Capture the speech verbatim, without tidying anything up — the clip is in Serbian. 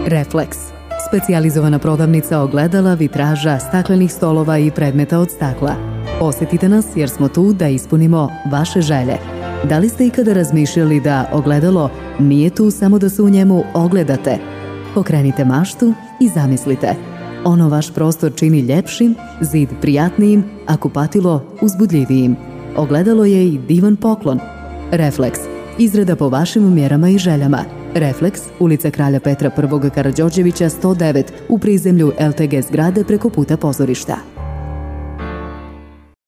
Refleks. Specijalizovana prodavnica ogledala, vitraža, staklenih stolova i predmeta od stakla. Posetite nas jer smo tu da ispunimo vaše želje. Da li ste ikada razmišljali da ogledalo nije tu samo da se u njemu ogledate? Pokrenite maštu i zamislite. Ono vaš prostor čini ljepšim, zid prijatnijim, a kupatilo uzbudljivijim. Ogledalo je i divan poklon. Refleks. Izrada po vašim mjerama i željama. Refleks, ulica Kralja Petra I. Karađorđevića sto devet u prizemlju el te ge zgrade preko puta pozorišta.